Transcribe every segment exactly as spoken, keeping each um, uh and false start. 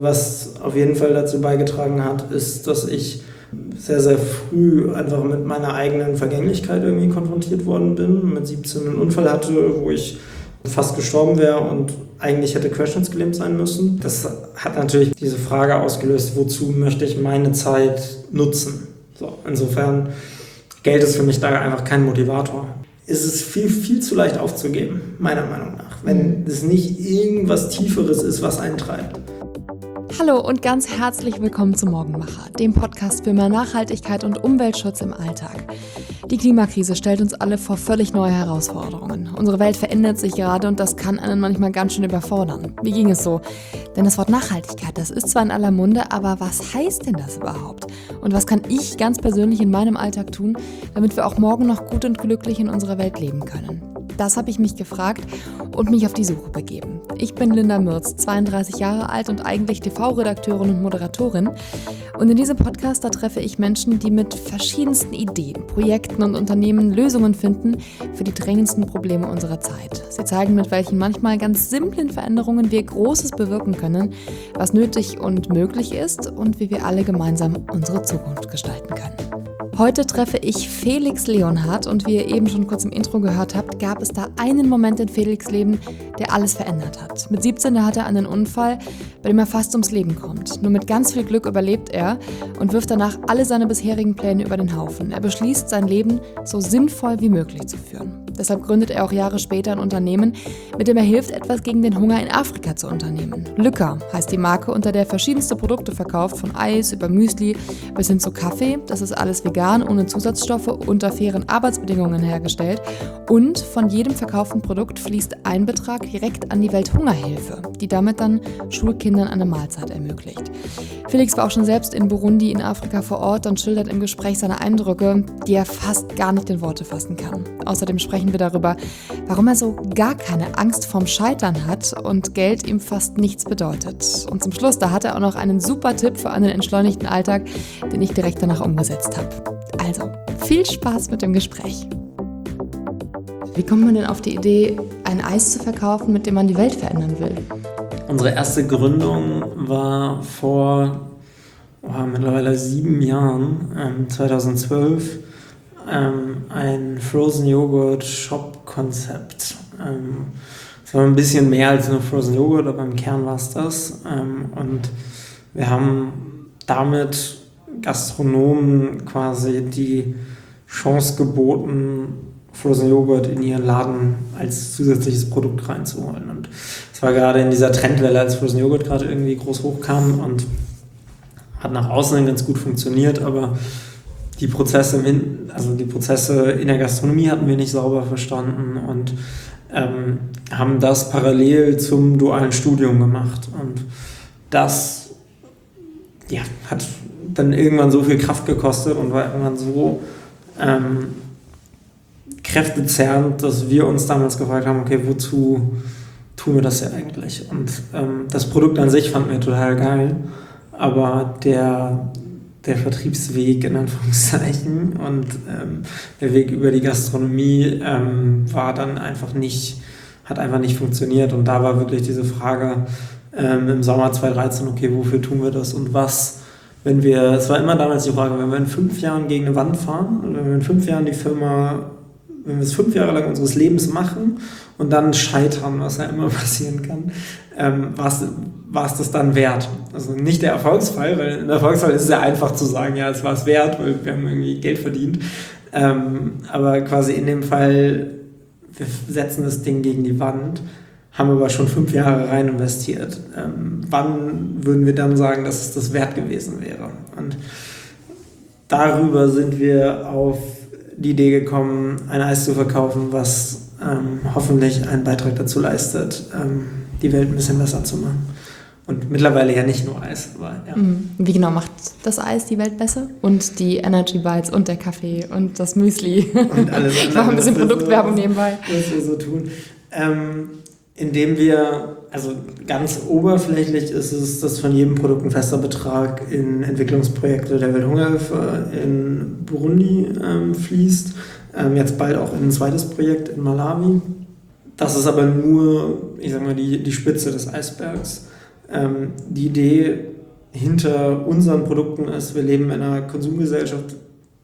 Was auf jeden Fall dazu beigetragen hat, ist, dass ich sehr, sehr früh einfach mit meiner eigenen Vergänglichkeit irgendwie konfrontiert worden bin. Mit siebzehn einen Unfall hatte, wo ich fast gestorben wäre und eigentlich hätte querschnittsgelähmt sein müssen. Das hat natürlich diese Frage ausgelöst, wozu möchte ich meine Zeit nutzen? So, insofern, Geld ist für mich da einfach kein Motivator. Es ist viel, viel zu leicht aufzugeben, meiner Meinung nach, wenn es nicht irgendwas Tieferes ist, was einen treibt. Hallo und ganz herzlich willkommen zum Morgenmacher, dem Podcast für mehr Nachhaltigkeit und Umweltschutz im Alltag. Die Klimakrise stellt uns alle vor völlig neue Herausforderungen. Unsere Welt verändert sich gerade und das kann einen manchmal ganz schön überfordern. Wie ging es so? Denn das Wort Nachhaltigkeit, das ist zwar in aller Munde, aber was heißt denn das überhaupt? Und was kann ich ganz persönlich in meinem Alltag tun, damit wir auch morgen noch gut und glücklich in unserer Welt leben können? Das habe ich mich gefragt und mich auf die Suche begeben. Ich bin Linda Mürz, zweiunddreißig Jahre alt und eigentlich T V-Redakteurin und Moderatorin. Und in diesem Podcast, da treffe ich Menschen, die mit verschiedensten Ideen, Projekten und Unternehmen Lösungen finden für die drängendsten Probleme unserer Zeit. Sie zeigen, mit welchen manchmal ganz simplen Veränderungen wir Großes bewirken können, was nötig und möglich ist und wie wir alle gemeinsam unsere Zukunft gestalten können. Heute treffe ich Felix Leonhardt und wie ihr eben schon kurz im Intro gehört habt, gab es da einen Moment in Felix' Leben, der alles verändert hat. Mit siebzehn da hat er einen Unfall, bei dem er fast ums Leben kommt. Nur mit ganz viel Glück überlebt er und wirft danach alle seine bisherigen Pläne über den Haufen. Er beschließt, sein Leben so sinnvoll wie möglich zu führen. Deshalb gründet er auch Jahre später ein Unternehmen, mit dem er hilft, etwas gegen den Hunger in Afrika zu unternehmen. Lücker heißt die Marke, unter der verschiedenste Produkte verkauft, von Eis über Müsli bis hin zu Kaffee. Das ist alles vegan, ohne Zusatzstoffe, unter fairen Arbeitsbedingungen hergestellt. Und von jedem verkauften Produkt fließt ein Betrag direkt an die Welthungerhilfe, die damit dann Schulkindern eine Mahlzeit ermöglicht. Felix war auch schon selbst in Burundi in Afrika vor Ort und schildert im Gespräch seine Eindrücke, die er fast gar nicht in Worte fassen kann. Außerdem sprechen wir darüber, warum er so gar keine Angst vorm Scheitern hat und Geld ihm fast nichts bedeutet. Und zum Schluss, da hat er auch noch einen super Tipp für einen entschleunigten Alltag, den ich direkt danach umgesetzt habe. Also, viel Spaß mit dem Gespräch. Wie kommt man denn auf die Idee, ein Eis zu verkaufen, mit dem man die Welt verändern will? Unsere erste Gründung war vor oh, mittlerweile sieben Jahren, ähm, zweitausendzwölf, ähm, ein Frozen Joghurt Shop Konzept. Ähm, es war ein bisschen mehr als nur Frozen Joghurt, aber im Kern war es das. Ähm, und wir haben damit Gastronomen quasi die Chance geboten, Frozen Joghurt in ihren Laden als zusätzliches Produkt reinzuholen. Und es war gerade in dieser Trendwelle, als Frozen Joghurt gerade irgendwie groß hochkam und hat nach außen ganz gut funktioniert, aber die Prozesse im Hin- also die Prozesse in der Gastronomie hatten wir nicht sauber verstanden und ähm, haben das parallel zum dualen Studium gemacht. Und das ja, hat dann irgendwann so viel Kraft gekostet und war irgendwann so ähm, kräftezerrend, dass wir uns damals gefragt haben, okay, wozu tun wir das ja eigentlich? Und ähm, das Produkt an sich fanden wir total geil, aber der, der Vertriebsweg in Anführungszeichen und ähm, der Weg über die Gastronomie ähm, war dann einfach nicht, hat einfach nicht funktioniert. Und da war wirklich diese Frage ähm, im Sommer zweitausenddreizehn, okay, wofür tun wir das und was? Wenn wir, es war immer damals die Frage, wenn wir in fünf Jahren gegen eine Wand fahren und wenn wir in fünf Jahren die Firma, wenn wir es fünf Jahre lang unseres Lebens machen und dann scheitern, was ja immer passieren kann, ähm, war es das dann wert? Also nicht der Erfolgsfall, weil in der Erfolgsfall ist es ja einfach zu sagen, ja, es war es wert, weil wir haben irgendwie Geld verdient. Ähm, aber quasi in dem Fall, wir setzen das Ding gegen die Wand, haben aber schon fünf Jahre rein investiert. Ähm, wann würden wir dann sagen, dass es das wert gewesen wäre? Und darüber sind wir auf die Idee gekommen, ein Eis zu verkaufen, was ähm, hoffentlich einen Beitrag dazu leistet, ähm, die Welt ein bisschen besser zu machen. Und mittlerweile ja nicht nur Eis, aber ja. Wie genau macht das Eis die Welt besser? Und die Energy Bites und der Kaffee und das Müsli. Und alles Ich mache ein bisschen Produktwerbung so, nebenbei. Was wir so tun. Ähm, indem wir, also ganz oberflächlich ist es, dass von jedem Produkt ein fester Betrag in Entwicklungsprojekte der Welthungerhilfe in Burundi ähm, fließt. Ähm, jetzt bald auch in ein zweites Projekt in Malawi. Das ist aber nur, ich sag mal, die, die Spitze des Eisbergs. ähm, die Idee hinter unseren Produkten ist, wir leben in einer Konsumgesellschaft,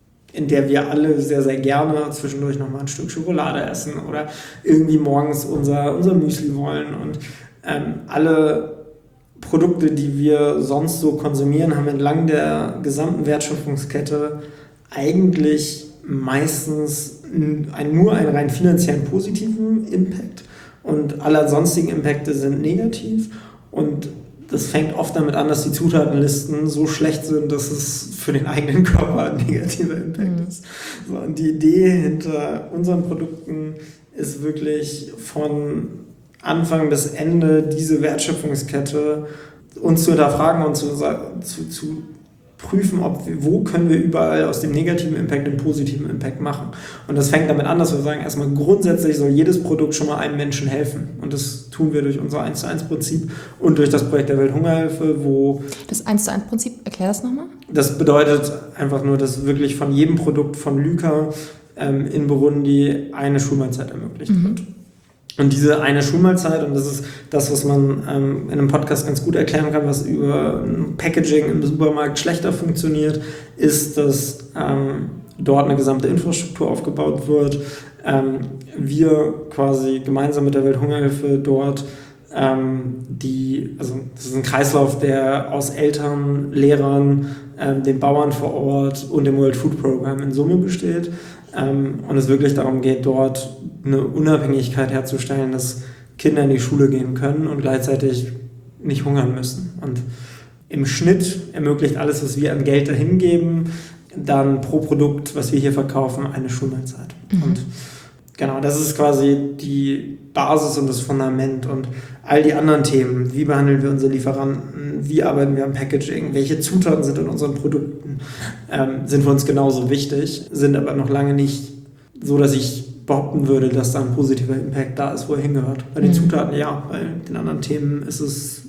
in der wir alle sehr, sehr gerne zwischendurch nochmal ein Stück Schokolade essen oder irgendwie morgens unser, unser Müsli wollen. Und ähm, alle Produkte, die wir sonst so konsumieren, haben entlang der gesamten Wertschöpfungskette eigentlich meistens ein, nur einen rein finanziellen positiven Impact und alle sonstigen Impacte sind negativ. Und das fängt oft damit an, dass die Zutatenlisten so schlecht sind, dass es für den eigenen Körper ein negativer Impact mhm. ist. So, und die Idee hinter unseren Produkten ist wirklich von Anfang bis Ende diese Wertschöpfungskette uns zu hinterfragen und zu, zu, zu prüfen, ob wir, wo können wir überall aus dem negativen Impact den positiven Impact machen. Und das fängt damit an, dass wir sagen, erstmal grundsätzlich soll jedes Produkt schon mal einem Menschen helfen. Und das tun wir durch unser eins zu eins Prinzip und durch das Projekt der Welthungerhilfe, wo... Das eins zu eins Prinzip, erklär das nochmal. Das bedeutet einfach nur, dass wirklich von jedem Produkt von Lyka ähm, in Burundi eine Schulmahlzeit ermöglicht mhm. wird. Und diese eine Schulmahlzeit, und das ist das, was man ähm, in einem Podcast ganz gut erklären kann, was über Packaging im Supermarkt schlechter funktioniert, ist, dass ähm, dort eine gesamte Infrastruktur aufgebaut wird. Ähm, wir quasi gemeinsam mit der Welthungerhilfe dort ähm, die, also das ist ein Kreislauf, der aus Eltern, Lehrern, ähm, den Bauern vor Ort und dem World Food Program in Summe besteht. Ähm, und es wirklich darum geht, dort eine Unabhängigkeit herzustellen, dass Kinder in die Schule gehen können und gleichzeitig nicht hungern müssen. Und im Schnitt ermöglicht alles, was wir an Geld dahin geben, dann pro Produkt, was wir hier verkaufen, eine Schulmahlzeit. Mhm. Und genau, das ist quasi die Basis und das Fundament. Und all die anderen Themen, wie behandeln wir unsere Lieferanten, wie arbeiten wir am Packaging, welche Zutaten sind in unseren Produkten, ähm, sind für uns genauso wichtig, sind aber noch lange nicht so, dass ich behaupten würde, dass da ein positiver Impact da ist, wo er hingehört. Bei den mhm. Zutaten ja, bei den anderen Themen ist es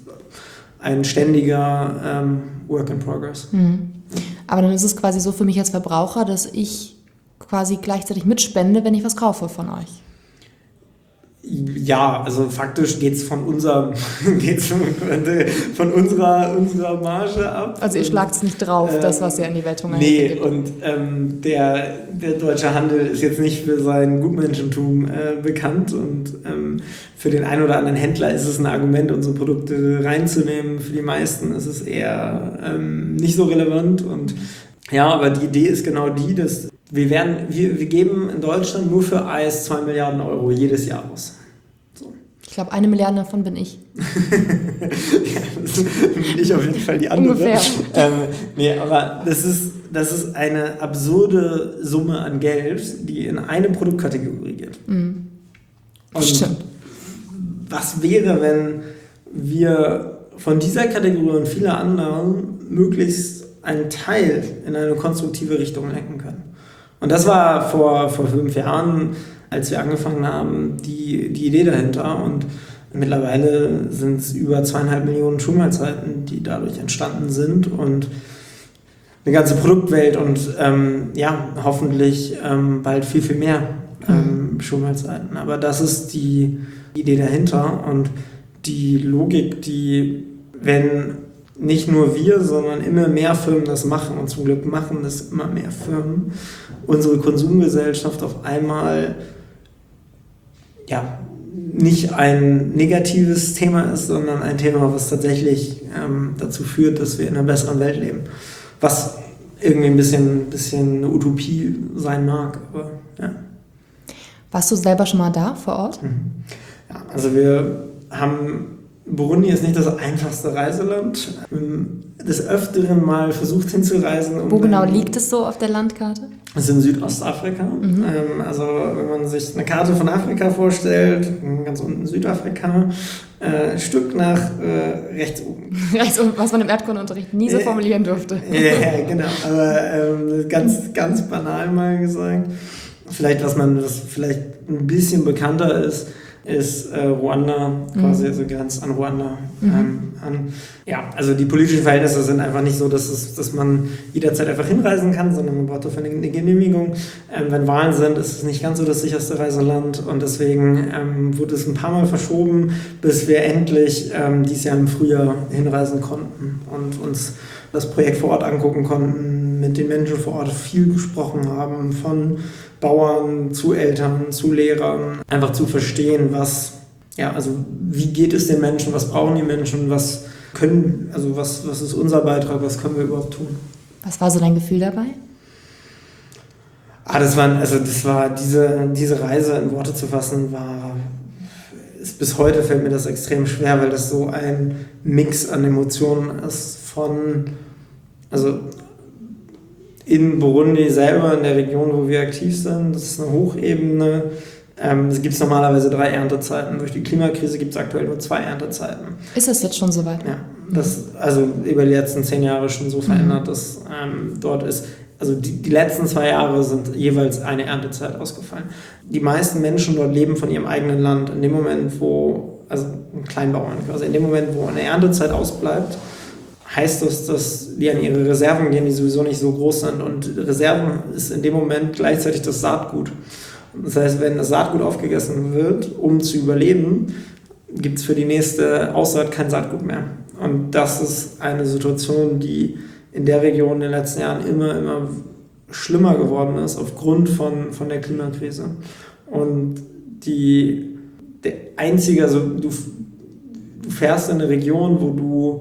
ein ständiger ähm, Work in Progress. Mhm. Aber dann ist es quasi so für mich als Verbraucher, dass ich quasi gleichzeitig mitspende, wenn ich was kaufe von euch. Ja, also faktisch geht es von, unserem, geht's von, von unserer, unserer Marge ab. Also ihr schlagt es nicht drauf, ähm, das, was ihr an die Welthungerhilfe gibt. Nee, und ähm, der, der deutsche Handel ist jetzt nicht für sein Gutmenschentum äh, bekannt und ähm, für den einen oder anderen Händler ist es ein Argument, unsere Produkte reinzunehmen. Für die meisten ist es eher ähm, nicht so relevant. Und ja, aber die Idee ist genau die, dass wir, werden, wir, wir geben in Deutschland nur für Eis zwei Milliarden Euro jedes Jahr aus. So. Ich glaube, eine Milliarde davon bin ich. Ja, das bin ich auf jeden Fall die andere. Ungefähr. Ähm, nee, aber das ist, das ist eine absurde Summe an Geld, die in eine Produktkategorie geht. Mhm. Und stimmt. Was wäre, wenn wir von dieser Kategorie und vieler anderen möglichst einen Teil in eine konstruktive Richtung lenken können? Und das war vor, vor fünf Jahren, als wir angefangen haben, die, die Idee dahinter. Und mittlerweile sind es über zweieinhalb Millionen Schulmahlzeiten, die dadurch entstanden sind. Und eine ganze Produktwelt und ähm, ja, hoffentlich ähm, bald viel, viel mehr ähm, mhm. Schulmahlzeiten. Aber das ist die Idee dahinter und die Logik, die, wenn nicht nur wir, sondern immer mehr Firmen das machen, und zum Glück machen das immer mehr Firmen, unsere Konsumgesellschaft auf einmal ja, nicht ein negatives Thema ist, sondern ein Thema, was tatsächlich ähm, dazu führt, dass wir in einer besseren Welt leben. Was irgendwie ein bisschen, bisschen eine Utopie sein mag, aber ja. Warst du selber schon mal da vor Ort? Mhm. Ja, also wir haben... Burundi ist nicht das einfachste Reiseland. Des Öfteren mal versucht hinzureisen. Um Wo genau liegt es so auf der Landkarte? Es ist in Südostafrika. Mhm. Also wenn man sich eine Karte von Afrika vorstellt, ganz unten Südafrika, äh, ein Stück nach äh, rechts oben. Rechts oben, was man im Erdkundeunterricht nie so formulieren durfte. Ja, genau. Aber ähm, ganz, ganz banal mal gesagt. Vielleicht, was man, was vielleicht ein bisschen bekannter ist, ist äh, Ruanda, quasi, mhm. also grenzt an Ruanda mhm. ähm, an. Ja, also die politischen Verhältnisse sind einfach nicht so, dass, es, dass man jederzeit einfach hinreisen kann, sondern man braucht dafür eine Genehmigung. Ähm, wenn Wahlen sind, ist es nicht ganz so das sicherste Reiseland und deswegen ähm, wurde es ein paar Mal verschoben, bis wir endlich ähm, dieses Jahr im Frühjahr hinreisen konnten und uns das Projekt vor Ort angucken konnten, mit den Menschen vor Ort viel gesprochen haben, von Bauern zu Eltern, zu Lehrern, einfach zu verstehen, was, ja, also wie geht es den Menschen, was brauchen die Menschen, was können, also was, was ist unser Beitrag, was können wir überhaupt tun. Was war so dein Gefühl dabei? Ah, das war, also das war diese, diese Reise in Worte zu fassen, war, ist, bis heute fällt mir das extrem schwer, weil das so ein Mix an Emotionen ist von, also in Burundi selber, in der Region, wo wir aktiv sind, das ist eine Hochebene. Ähm, es gibt normalerweise drei Erntezeiten. Durch die Klimakrise gibt es aktuell nur zwei Erntezeiten. Ist das jetzt schon so weit? Ja, das also über die letzten zehn Jahre schon so verändert, mhm. dass ähm, dort ist. Also die, die letzten zwei Jahre sind jeweils eine Erntezeit ausgefallen. Die meisten Menschen dort leben von ihrem eigenen Land. In dem Moment, wo, also Kleinbauern quasi, in dem Moment, wo eine Erntezeit ausbleibt, heißt das, dass die an ihre Reserven gehen, die sowieso nicht so groß sind. Und Reserven ist in dem Moment gleichzeitig das Saatgut. Das heißt, wenn das Saatgut aufgegessen wird, um zu überleben, gibt es für die nächste Aussaat kein Saatgut mehr. Und das ist eine Situation, die in der Region in den letzten Jahren immer, immer schlimmer geworden ist aufgrund von, von der Klimakrise. Und die, der einzige, also du, du fährst in eine Region, wo du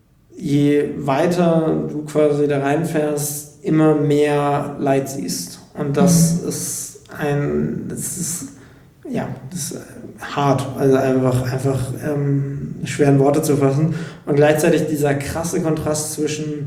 je weiter du quasi da reinfährst, immer mehr Leid siehst. Und das mhm. ist ein, das ist, ja, das ist hart, also einfach, einfach ähm, schwer in Worte zu fassen. Und gleichzeitig dieser krasse Kontrast zwischen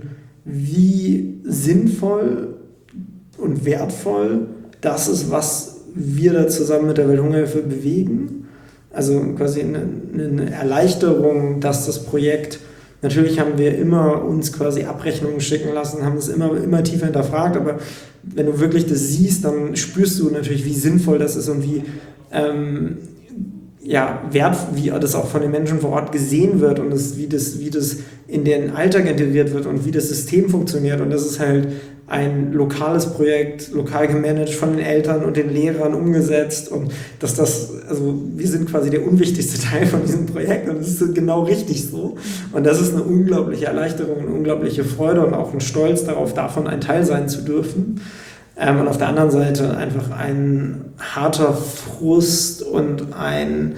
wie sinnvoll und wertvoll das ist, was wir da zusammen mit der Welthungerhilfe bewegen. Also quasi eine, eine Erleichterung, dass das Projekt, natürlich haben wir immer uns quasi Abrechnungen schicken lassen, haben das immer, immer tiefer hinterfragt, aber wenn du wirklich das siehst, dann spürst du natürlich, wie sinnvoll das ist und wie ähm, ja, wert, wie das auch von den Menschen vor Ort gesehen wird und das, wie, das, wie das in den Alltag integriert wird und wie das System funktioniert. Und das ist halt ein lokales Projekt, lokal gemanagt von den Eltern und den Lehrern umgesetzt. Und dass das, also wir sind quasi der unwichtigste Teil von diesem Projekt und das ist genau richtig so. Und das ist eine unglaubliche Erleichterung, eine unglaubliche Freude und auch ein Stolz darauf, davon ein Teil sein zu dürfen. Ähm, und auf der anderen Seite einfach ein harter Frust und ein,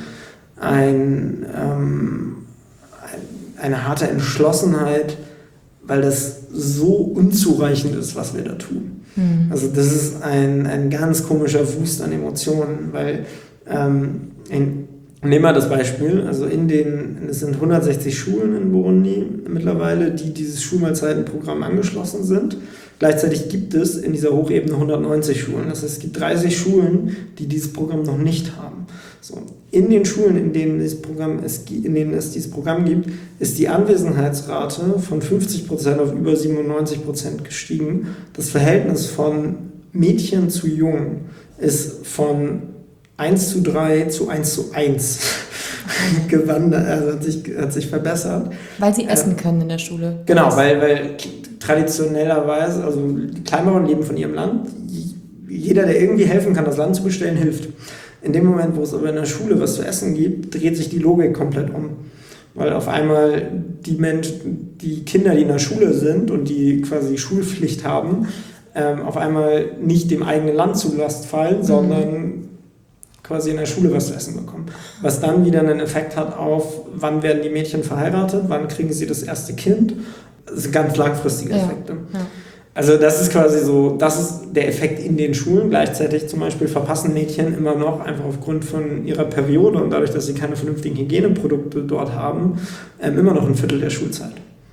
ein, ähm, ein, eine harte Entschlossenheit, weil das so unzureichend ist, was wir da tun. Mhm. Also das ist ein, ein ganz komischer Wust an Emotionen, weil ähm, in, nehmen wir das Beispiel, also in den, es sind hundertsechzig Schulen in Burundi mittlerweile, die dieses Schulmahlzeitenprogramm angeschlossen sind. Gleichzeitig gibt es in dieser Hochebene hundertneunzig Schulen. Das heißt, es gibt dreißig Schulen, die dieses Programm noch nicht haben. So. In den Schulen, in denen, dieses Programm es, in denen es dieses Programm gibt, ist die Anwesenheitsrate von fünfzig Prozent auf über siebenundneunzig Prozent gestiegen. Das Verhältnis von Mädchen zu Jungen ist von eins zu drei zu eins zu eins gewandert, also hat sich, hat sich verbessert. Weil sie essen äh, können in der Schule. Genau, weil, weil traditionellerweise, also die Kleinbauern leben von ihrem Land. Jeder, der irgendwie helfen kann, das Land zu bestellen, hilft. In dem Moment, wo es aber in der Schule was zu essen gibt, dreht sich die Logik komplett um. Weil auf einmal die Menschen, die Kinder, die in der Schule sind und die quasi Schulpflicht haben, ähm, auf einmal nicht dem eigenen Land zu Last fallen, mhm. sondern quasi in der Schule was zu essen bekommen. Was dann wieder einen Effekt hat auf, wann werden die Mädchen verheiratet, wann kriegen sie das erste Kind. Das sind ganz langfristige Effekte. Ja, ja. Also das ist quasi so, das ist der Effekt in den Schulen. Gleichzeitig zum Beispiel verpassen Mädchen immer noch einfach aufgrund von ihrer Periode und dadurch, dass sie keine vernünftigen Hygieneprodukte dort haben, ähm, immer noch ein Viertel der Schulzeit.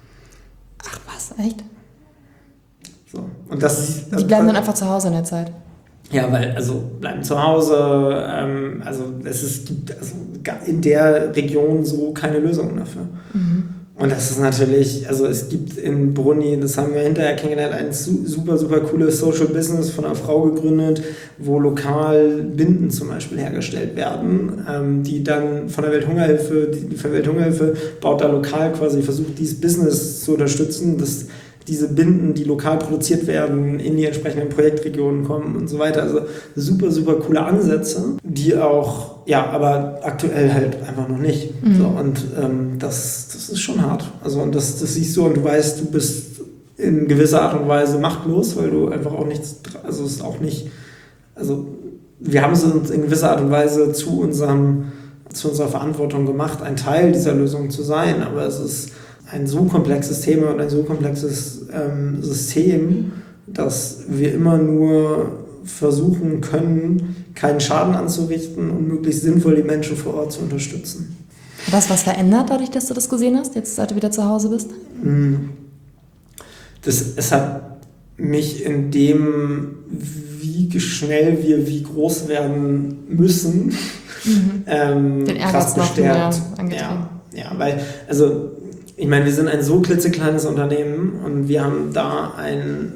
Ach was, echt? So. Und das, die bleiben dann einfach zu Hause in der Zeit? Ja, weil, also bleiben zu Hause, ähm, also es ist, gibt also in der Region so keine Lösungen dafür. Mhm. Und das ist natürlich, also es gibt in Brunni, das haben wir hinterher kennengelernt, ein super, super cooles Social Business von einer Frau gegründet, wo lokal Binden zum Beispiel hergestellt werden, ähm, die dann von der Welthungerhilfe, die, die Welthungerhilfe baut da lokal quasi, versucht dieses Business zu unterstützen, dass diese Binden, die lokal produziert werden, in die entsprechenden Projektregionen kommen und so weiter. Also super, super coole Ansätze, die auch, ja, aber aktuell halt einfach noch nicht. Mhm. So, und ähm, das, das ist schon hart. Also und das, das siehst du und du weißt, du bist in gewisser Art und Weise machtlos, weil du einfach auch nichts, also es ist auch nicht, also wir haben es uns in gewisser Art und Weise zu unserem, zu unserer Verantwortung gemacht, ein Teil dieser Lösung zu sein, aber es ist ein so komplexes Thema und ein so komplexes ähm, System, dass wir immer nur versuchen können, keinen Schaden anzurichten und möglichst sinnvoll die Menschen vor Ort zu unterstützen. Hat das was verändert, dadurch, dass du das gesehen hast, jetzt seit du wieder zu Hause bist? Das, es hat mich in dem, wie schnell wir wie groß werden müssen, mhm. ähm, den Ehrgeiz noch mehr angetrieben. Ja, ja, weil, also ich meine, wir sind ein so klitzekleines Unternehmen und wir haben da einen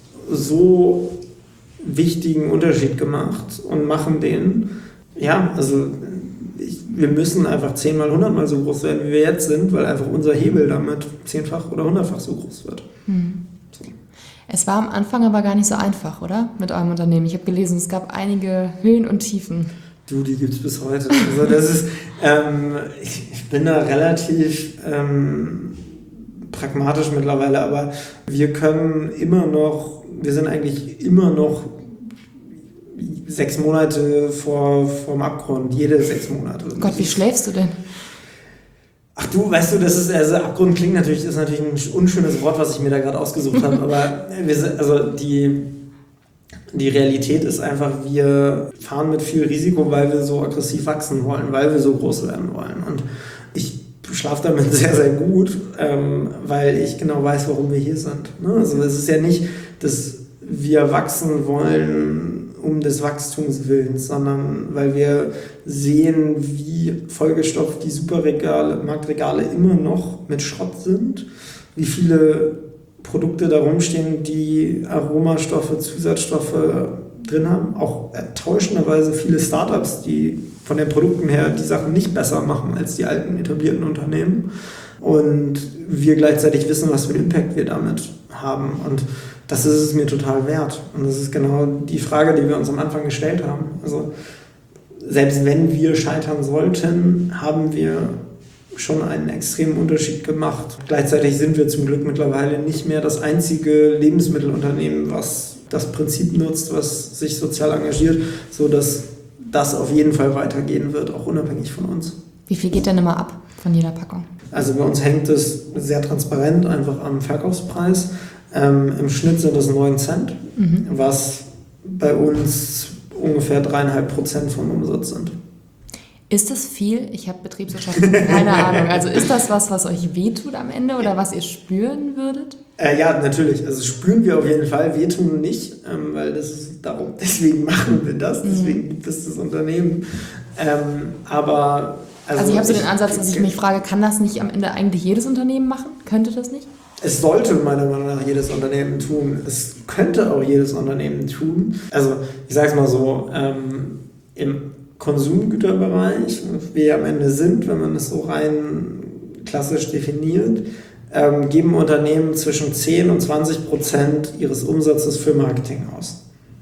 so wichtigen Unterschied gemacht und machen den. Ja, also ich, wir müssen einfach zehnmal, hundertmal so groß werden, wie wir jetzt sind, weil einfach unser Hebel damit zehnfach oder hundertfach so groß wird. Hm. So. Es war am Anfang aber gar nicht so einfach, oder? Mit eurem Unternehmen. Ich habe gelesen, es gab einige Höhen und Tiefen. Du, die gibt es bis heute. Also das ist, ähm, ich, ich bin da relativ ähm, pragmatisch mittlerweile, aber wir können immer noch, wir sind eigentlich immer noch sechs Monate vor vom Abgrund, jede sechs Monate. Gott, wie schläfst du denn? Ach du, weißt du, das ist, also Abgrund klingt natürlich, ist natürlich ein unschönes Wort, was ich mir da gerade ausgesucht habe, aber wir sind, also die Die Realität ist einfach, wir fahren mit viel Risiko, weil wir so aggressiv wachsen wollen, weil wir so groß werden wollen. Und ich schlafe damit sehr, sehr gut, ähm, weil ich genau weiß, warum wir hier sind. Ne? Also es ist ja nicht, dass wir wachsen wollen um des Wachstums willens, sondern weil wir sehen, wie vollgestopft die Superregale, Marktregale immer noch mit Schrott sind, wie viele Produkte da rumstehen, die Aromastoffe, Zusatzstoffe drin haben. Auch enttäuschenderweise viele Startups, die von den Produkten her die Sachen nicht besser machen als die alten etablierten Unternehmen. Und wir gleichzeitig wissen, was für einen Impact wir damit haben. Und das ist es mir total wert. Und das ist genau die Frage, die wir uns am Anfang gestellt haben. Also selbst wenn wir scheitern sollten, haben wir schon einen extremen Unterschied gemacht. Gleichzeitig sind wir zum Glück mittlerweile nicht mehr das einzige Lebensmittelunternehmen, was das Prinzip nutzt, was sich sozial engagiert, sodass das auf jeden Fall weitergehen wird, auch unabhängig von uns. Wie viel geht denn immer ab von jeder Packung? Also bei uns hängt es sehr transparent einfach am Verkaufspreis. Ähm, im Schnitt sind es neun Cent, mhm. was bei uns ungefähr dreieinhalb Prozent vom Umsatz sind. Ist das viel? Ich habe Betriebswirtschaft, keine Ahnung. Also ist das was, was euch wehtut am Ende oder was ihr spüren würdet? Äh, ja, natürlich. Also spüren wir auf jeden Fall, wehtun nicht, ähm, weil das ist darum, deswegen machen wir das, deswegen gibt es das Unternehmen. Ähm, aber also, also ich habe so den Ansatz, dass ich mich frage, kann das nicht am Ende eigentlich jedes Unternehmen machen? Könnte das nicht? Es sollte meiner Meinung nach jedes Unternehmen tun. Es könnte auch jedes Unternehmen tun. Also ich sage es mal so, ähm, im Konsumgüterbereich, wie wir am Ende sind, wenn man es so rein klassisch definiert, ähm, geben Unternehmen zwischen zehn und zwanzig Prozent ihres Umsatzes für Marketing aus.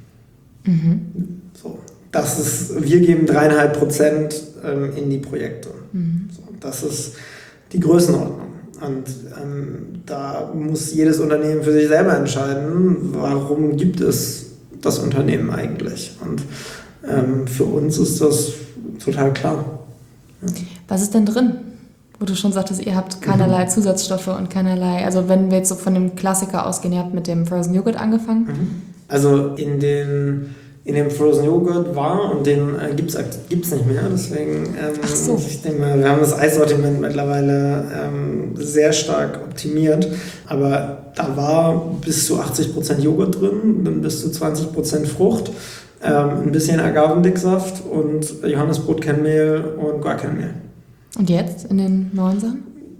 Mhm. So, das ist, wir geben dreieinhalb Prozent ähm, in die Projekte. Mhm. So, das ist die Größenordnung. Und ähm, da muss jedes Unternehmen für sich selber entscheiden, warum gibt es das Unternehmen eigentlich. Und ähm, für uns ist das total klar. Ja. Was ist denn drin? Wo du schon sagtest, ihr habt keinerlei mhm. Zusatzstoffe und keinerlei, also wenn wir jetzt so von dem Klassiker ausgehen, ihr habt mit dem Frozen Joghurt angefangen. Mhm. Also in den in dem Frozen Joghurt war und den äh, gibt es nicht mehr, deswegen ähm, Ach so. ich denke mal, wir haben das Eissortiment mittlerweile ähm, sehr stark optimiert, aber da war bis zu achtzig Prozent Joghurt drin, dann bis zu zwanzig Prozent Frucht, ähm, ein bisschen Agavendicksaft und Johannesbrotkernmehl und Guarkernmehl. Und jetzt in den neuen Sachen?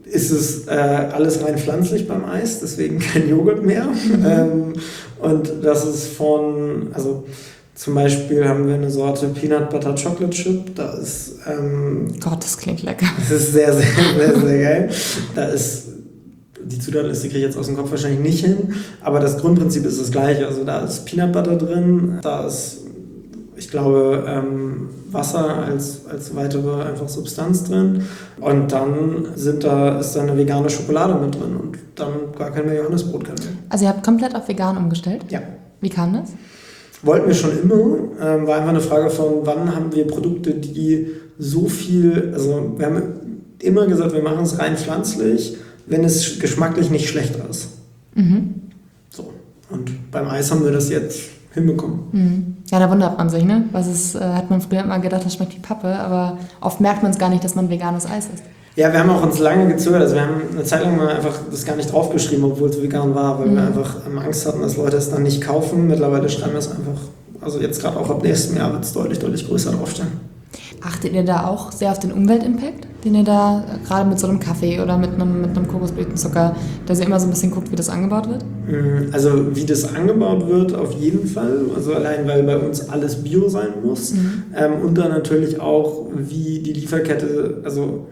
ist es äh, alles rein pflanzlich beim Eis, deswegen kein Joghurt mehr. Mhm. Ähm, und das ist von, also zum Beispiel haben wir eine Sorte Peanut Butter Chocolate Chip, da ist... Ähm, Gott, das klingt lecker. Das ist sehr, sehr, sehr, sehr geil. Da ist, die Zutatenliste kriege ich jetzt aus dem Kopf wahrscheinlich nicht hin, aber das Grundprinzip ist das gleiche. Also da ist Peanut Butter drin, da ist, ich glaube, ähm, Wasser als, als weitere einfach Substanz drin und dann sind da, ist da eine vegane Schokolade mit drin und dann gar kein mehr Johannisbrot. Also ihr habt komplett auf vegan umgestellt? Ja. Wie kam das? Wollten wir schon immer, ähm, war einfach eine Frage von, wann haben wir Produkte, die so viel, also wir haben immer gesagt, wir machen es rein pflanzlich, wenn es geschmacklich nicht schlechter ist. Mhm. So, und beim Eis haben wir das jetzt hinbekommen. Mhm. Ja, da wundert man sich, ne? Was ist, äh, hat man früher immer gedacht, das schmeckt wie Pappe, aber oft merkt man es gar nicht, dass man veganes Eis isst. Ja, wir haben auch uns lange gezögert, also wir haben eine Zeit lang mal einfach das gar nicht draufgeschrieben, obwohl es vegan war, weil mhm. wir einfach Angst hatten, dass Leute es dann nicht kaufen. Mittlerweile schreiben wir es einfach, also jetzt gerade auch ab nächstem Jahr wird es deutlich, deutlich größer draufstehen. Achtet ihr da auch sehr auf den Umweltimpact, den ihr da gerade mit so einem Kaffee oder mit einem, mit einem Kokosblütenzucker, dass ihr immer so ein bisschen guckt, wie das angebaut wird? Also wie das angebaut wird, auf jeden Fall. Also allein, weil bei uns alles Bio sein muss. Mhm. Ähm, und dann natürlich auch, wie die Lieferkette, also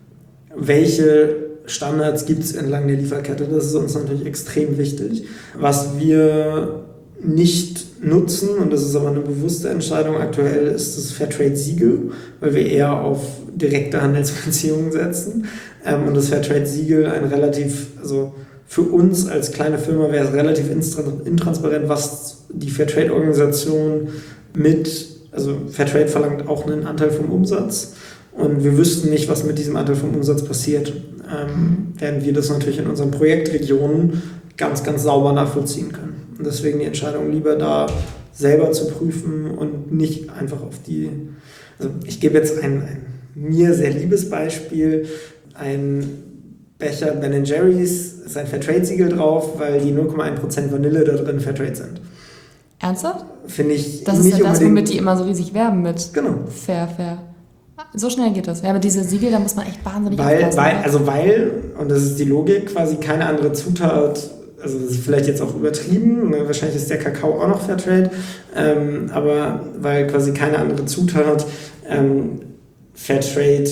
welche Standards gibt es entlang der Lieferkette. Das ist uns natürlich extrem wichtig. Was wir nicht nutzen, und das ist aber eine bewusste Entscheidung aktuell, ist das Fairtrade-Siegel, weil wir eher auf direkte Handelsbeziehungen setzen. Ähm, und das Fairtrade-Siegel ein relativ, also für uns als kleine Firma wäre es relativ intransparent, was die Fairtrade-Organisation mit, also Fairtrade verlangt auch einen Anteil vom Umsatz und wir wüssten nicht, was mit diesem Anteil vom Umsatz passiert. Ähm, während wir das natürlich in unseren Projektregionen ganz, ganz sauber nachvollziehen können. Und deswegen die Entscheidung, lieber da selber zu prüfen und nicht einfach auf die... Also ich gebe jetzt ein, ein mir sehr liebes Beispiel. Ein Becher Ben and Jerry's ist ein Fairtrade-Siegel drauf, weil die null Komma eins Prozent Vanille da drin Fairtrade sind. Ernsthaft? Finde ich das nicht ist ja das, unbedingt... womit die immer so riesig werben mit. Genau. Fair, fair. So schnell geht das. Ja, aber diese Siegel, da muss man echt wahnsinnig weil, aufpassen. Weil, also weil, und das ist die Logik, quasi keine andere Zutat, also das ist vielleicht jetzt auch übertrieben, ne? Wahrscheinlich ist der Kakao auch noch Fairtrade, ähm, aber weil quasi keine andere Zutat ähm, Fairtrade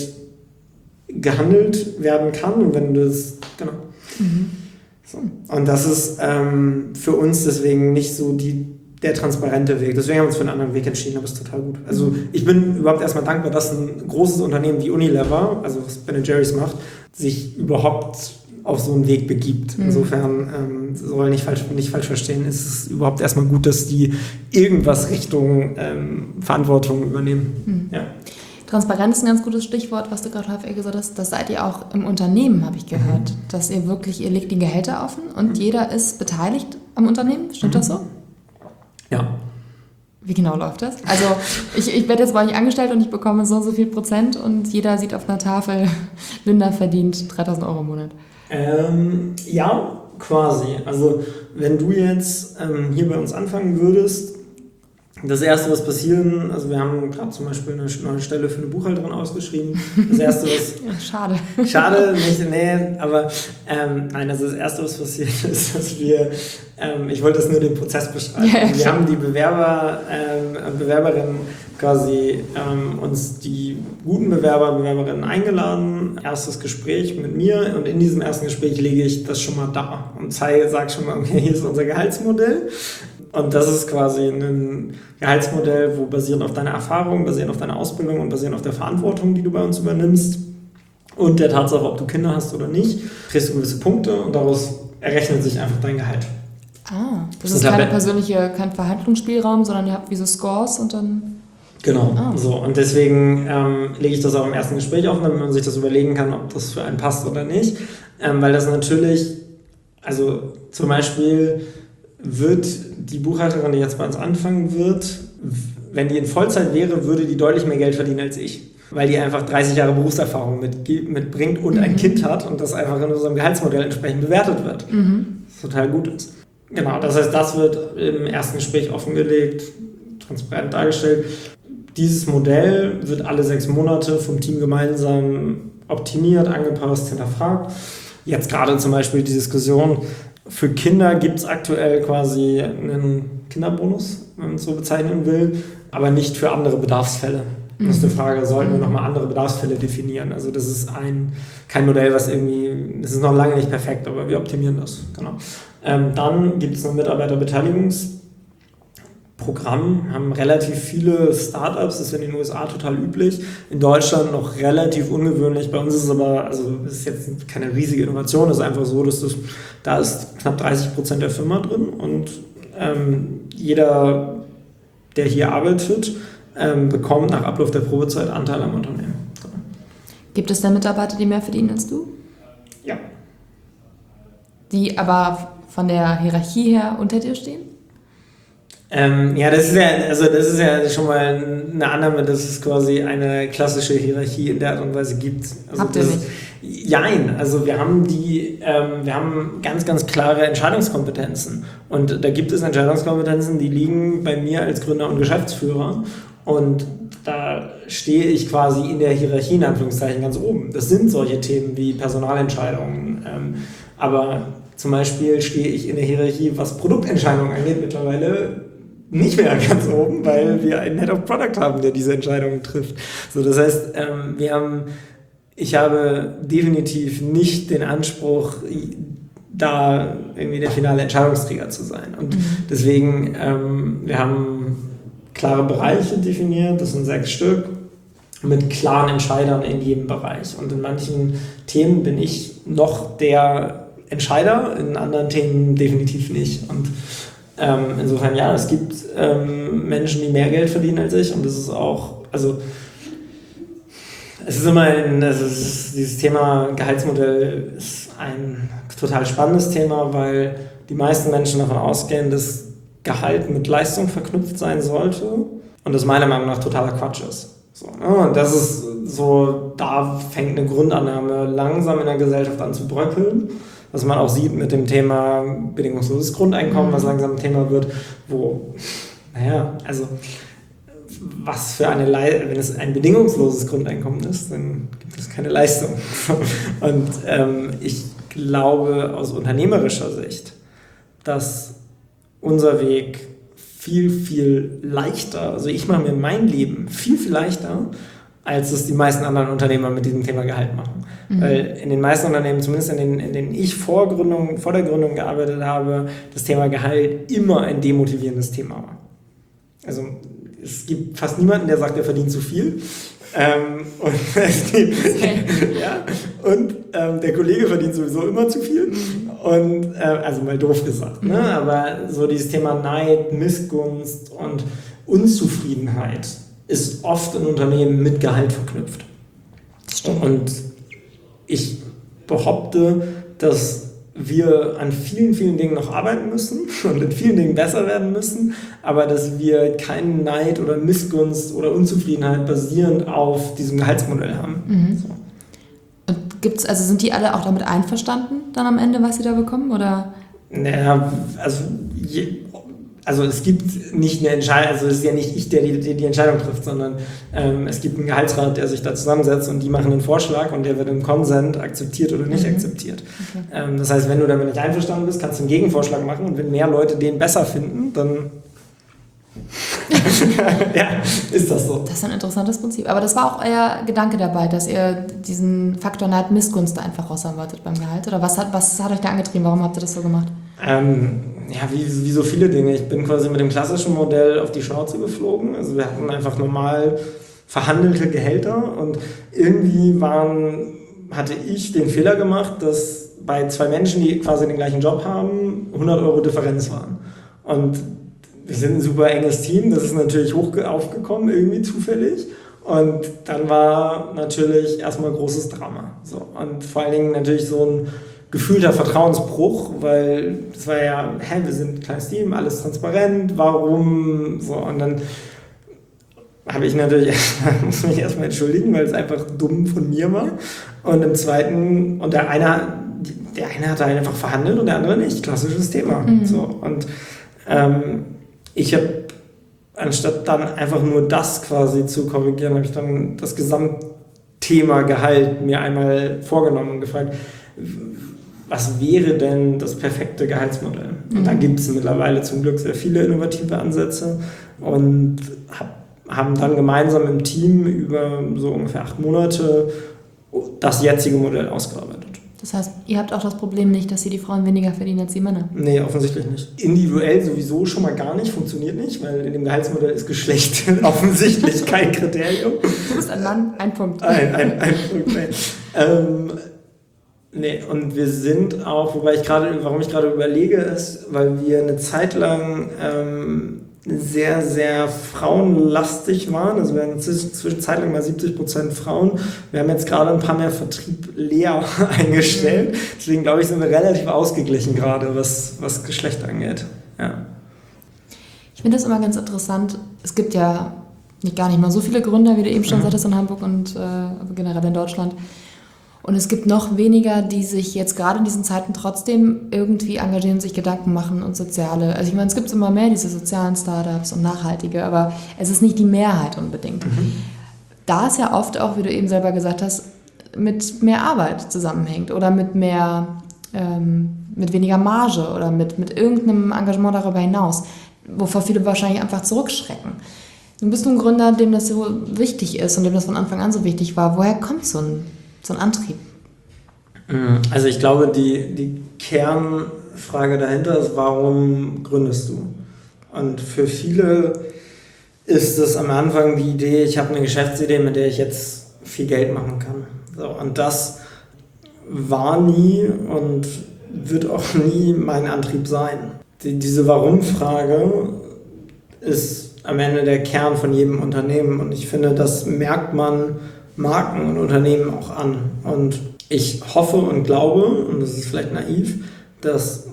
gehandelt werden kann und wenn du das, genau. Mhm. So. Und das ist ähm, für uns deswegen nicht so die der transparente Weg. Deswegen haben wir uns für einen anderen Weg entschieden, aber es ist total gut. Also ich bin überhaupt erstmal dankbar, dass ein großes Unternehmen wie Unilever, also was Ben and Jerry's macht, sich überhaupt auf so einen Weg begibt. Mhm. Insofern ähm, soll nicht falsch, nicht falsch verstehen, ist es überhaupt erstmal gut, dass die irgendwas Richtung ähm, Verantwortung übernehmen. Mhm. Ja. Transparenz ist ein ganz gutes Stichwort, was du gerade häufig gesagt hast. Das seid ihr auch im Unternehmen, habe ich gehört. Mhm. Dass ihr wirklich, ihr legt die Gehälter offen und mhm. jeder ist beteiligt am Unternehmen. Stimmt mhm. das so? Ja. Wie genau läuft das? Also ich, ich werde jetzt bei euch angestellt und ich bekomme so und so viel Prozent und jeder sieht auf einer Tafel, Linda verdient dreitausend Euro im Monat. Ähm, ja, quasi. Also wenn du jetzt ähm, hier bei uns anfangen würdest, das Erste, was passieren, also wir haben gerade zum Beispiel eine neue Stelle für eine Buchhalterin ausgeschrieben. Das Erste, was... ja, schade. Schade, nicht, nee, aber ähm, nein, also das Erste, was passiert ist, dass wir, ähm, ich wollte das nur den Prozess beschreiben. Ja, ja, wir haben die Bewerber, ähm, Bewerberinnen quasi ähm, uns die guten Bewerber, Bewerberinnen eingeladen, erstes Gespräch mit mir und in diesem ersten Gespräch lege ich das schon mal da und zeige, sage schon mal, okay, hier ist unser Gehaltsmodell. Und das ist quasi ein Gehaltsmodell, wo basierend auf deiner Erfahrung, basierend auf deiner Ausbildung und basierend auf der Verantwortung, die du bei uns übernimmst und der Tatsache, ob du Kinder hast oder nicht, kriegst du gewisse Punkte und daraus errechnet sich einfach dein Gehalt. Ah, das, das ist keine persönliche, kein Verhandlungsspielraum, sondern ihr habt wie so Scores und dann... Genau, ah. so und deswegen ähm, lege ich das auch im ersten Gespräch auf, damit man sich das überlegen kann, ob das für einen passt oder nicht, ähm, weil das natürlich, also zum Beispiel... wird die Buchhalterin, die jetzt bei uns anfangen wird, wenn die in Vollzeit wäre, würde die deutlich mehr Geld verdienen als ich. Weil die einfach dreißig Jahre Berufserfahrung mit, mitbringt und mhm. ein Kind hat und das einfach in unserem Gehaltsmodell entsprechend bewertet wird. Mhm. Was total gut ist. Genau, das heißt, das wird im ersten Gespräch offengelegt, transparent dargestellt. Dieses Modell wird alle sechs Monate vom Team gemeinsam optimiert, angepasst, hinterfragt. Jetzt gerade zum Beispiel die Diskussion, für Kinder gibt es aktuell quasi einen Kinderbonus, wenn man es so bezeichnen will, aber nicht für andere Bedarfsfälle. Mhm. Das ist eine Frage, sollten wir nochmal andere Bedarfsfälle definieren? Also das ist ein, kein Modell, was irgendwie, das ist noch lange nicht perfekt, aber wir optimieren das. Genau. Ähm, dann gibt es ein Mitarbeiterbeteiligungsprogramm, haben relativ viele Startups, das ist in den U S A total üblich, in Deutschland noch relativ ungewöhnlich, bei uns ist es aber, also es ist jetzt keine riesige Innovation, es ist einfach so, dass das, da ist knapp dreißig Prozent der Firma drin und ähm, jeder, der hier arbeitet, ähm, bekommt nach Ablauf der Probezeit Anteil am Unternehmen. So. Gibt es da Mitarbeiter, die mehr verdienen als du? Ja. Die aber von der Hierarchie her unter dir stehen? Ähm, ja, das ist ja, also das ist ja schon mal eine Annahme, dass es quasi eine klassische Hierarchie in der Art und Weise gibt. Also Habt ihr nicht? Jein, also wir haben die, ähm, wir haben ganz, ganz klare Entscheidungskompetenzen und da gibt es Entscheidungskompetenzen, die liegen bei mir als Gründer und Geschäftsführer und da stehe ich quasi in der Hierarchie in Anführungszeichen ganz oben. Das sind solche Themen wie Personalentscheidungen, ähm, aber zum Beispiel stehe ich in der Hierarchie, was Produktentscheidungen angeht, mittlerweile nicht mehr ganz oben, weil wir einen Head of Product haben, der diese Entscheidungen trifft. So, das heißt, ähm, wir haben, ich habe definitiv nicht den Anspruch, da irgendwie der finale Entscheidungsträger zu sein. Und deswegen, ähm, wir haben klare Bereiche definiert, das sind sechs Stück, mit klaren Entscheidern in jedem Bereich. Und in manchen Themen bin ich noch der Entscheider, in anderen Themen definitiv nicht. Und ähm, insofern, ja, es gibt ähm, Menschen, die mehr Geld verdienen als ich und das ist auch, also es ist immer ein, also es ist, dieses Thema Gehaltsmodell ist ein total spannendes Thema, weil die meisten Menschen davon ausgehen, dass Gehalt mit Leistung verknüpft sein sollte und das meiner Meinung nach totaler Quatsch ist. So, ne? Und das ist so, da fängt eine Grundannahme langsam in der Gesellschaft an zu bröckeln. Was man auch sieht mit dem Thema bedingungsloses Grundeinkommen, was langsam ein Thema wird, wo, naja, also was für eine Leistung, wenn es ein bedingungsloses Grundeinkommen ist, dann gibt es keine Leistung. Und ähm, ich glaube aus unternehmerischer Sicht, dass unser Weg viel, viel leichter, also ich mache mir mein Leben viel, viel leichter, als es die meisten anderen Unternehmer mit diesem Thema Gehalt machen. Mhm. Weil in den meisten Unternehmen, zumindest in denen, in denen ich vor, Gründung, vor der Gründung gearbeitet habe, das Thema Gehalt immer ein demotivierendes Thema war. Also es gibt fast niemanden, der sagt, er verdient zu viel. Ähm, und es gibt, ja, und ähm, der Kollege verdient sowieso immer zu viel. Und, äh, also mal doof gesagt. Ne? Aber so dieses Thema Neid, Missgunst und Unzufriedenheit ist oft in Unternehmen mit Gehalt verknüpft. Stimmt. Und ich behaupte, dass wir an vielen, vielen Dingen noch arbeiten müssen und in vielen Dingen besser werden müssen, aber dass wir keinen Neid oder Missgunst oder Unzufriedenheit basierend auf diesem Gehaltsmodell haben. Mhm. So. Und gibt's, also sind die alle auch damit einverstanden dann am Ende, was sie da bekommen? Oder? Naja, also je, Also es gibt nicht eine Entscheidung, also es ist ja nicht ich, der die, die, die Entscheidung trifft, sondern ähm, es gibt einen Gehaltsrat, der sich da zusammensetzt und die machen einen Vorschlag und der wird im Konsent akzeptiert oder nicht mhm. akzeptiert. Okay. Ähm, das heißt, wenn du damit nicht einverstanden bist, kannst du einen Gegenvorschlag machen und wenn mehr Leute den besser finden, dann ja, ist das so. Das ist ein interessantes Prinzip. Aber das war auch euer Gedanke dabei, dass ihr diesen Faktor Neid, Missgunst einfach raushaben wolltet beim Gehalt? Oder was hat, was hat euch da angetrieben? Warum habt ihr das so gemacht? Ähm, ja, wie, wie so viele Dinge. Ich bin quasi mit dem klassischen Modell auf die Schnauze geflogen. Also wir hatten einfach normal verhandelte Gehälter und irgendwie waren, hatte ich den Fehler gemacht, dass bei zwei Menschen, die quasi den gleichen Job haben, hundert Euro Differenz waren. Und wir sind ein super enges Team, das ist natürlich hoch aufgekommen, irgendwie zufällig. Und dann war natürlich erstmal großes Drama. So. Und vor allen Dingen natürlich so ein gefühlter Vertrauensbruch, weil das war ja, hä, wir sind ein kleines Team, alles transparent, warum? So. Und dann habe ich natürlich, muss mich erstmal entschuldigen, weil es einfach dumm von mir war. Und im zweiten, und der eine, der eine hat halt einfach verhandelt und der andere nicht. Klassisches Thema. Mhm. So. Und ähm, ich habe, anstatt dann einfach nur das quasi zu korrigieren, habe ich dann das Gesamt, Thema Gehalt mir einmal vorgenommen und gefragt, was wäre denn das perfekte Gehaltsmodell? Mhm. Und da gibt es mittlerweile zum Glück sehr viele innovative Ansätze und hab, haben dann gemeinsam im Team über so ungefähr acht Monate das jetzige Modell ausgearbeitet. Das heißt, ihr habt auch das Problem nicht, dass hier die Frauen weniger verdienen als die Männer? Nee, offensichtlich nicht. Individuell sowieso schon mal gar nicht, funktioniert nicht, weil in dem Gehaltsmodell ist Geschlecht offensichtlich kein Kriterium. Du bist ein Mann, ein Punkt. Ein, ein, ein Punkt, nee. ähm, nee, und wir sind auch, wobei ich gerade, warum ich gerade überlege, ist, weil wir eine Zeit lang ähm, sehr, sehr frauenlastig waren. Also wir haben zwischenzeitlich mal siebzig Prozent Frauen. Wir haben jetzt gerade ein paar mehr Vertrieb leer eingestellt. Deswegen glaube ich, sind wir relativ ausgeglichen gerade, was, was Geschlecht angeht. Ja. Ich finde das immer ganz interessant. Es gibt ja nicht, gar nicht mal so viele Gründer, wie du eben schon mhm. sagtest, in Hamburg und äh, generell in Deutschland. Und es gibt noch weniger, die sich jetzt gerade in diesen Zeiten trotzdem irgendwie engagieren, sich Gedanken machen und soziale, also ich meine, es gibt immer mehr diese sozialen Startups und nachhaltige, aber es ist nicht die Mehrheit unbedingt. Mhm. Da es ja oft auch, wie du eben selber gesagt hast, mit mehr Arbeit zusammenhängt oder mit mehr, ähm, mit weniger Marge oder mit, mit irgendeinem Engagement darüber hinaus, wovor viele wahrscheinlich einfach zurückschrecken. Nun bist du ein Gründer, dem das so wichtig ist und dem das von Anfang an so wichtig war. Woher kommt so ein so ein Antrieb? Also ich glaube, die, die Kernfrage dahinter ist, warum gründest du? Und für viele ist es am Anfang die Idee, ich habe eine Geschäftsidee, mit der ich jetzt viel Geld machen kann. So, und das war nie und wird auch nie mein Antrieb sein. Die, diese Warum-Frage ist am Ende der Kern von jedem Unternehmen und ich finde, das merkt man Marken und Unternehmen auch an. Und ich hoffe und glaube, und das ist vielleicht naiv, dass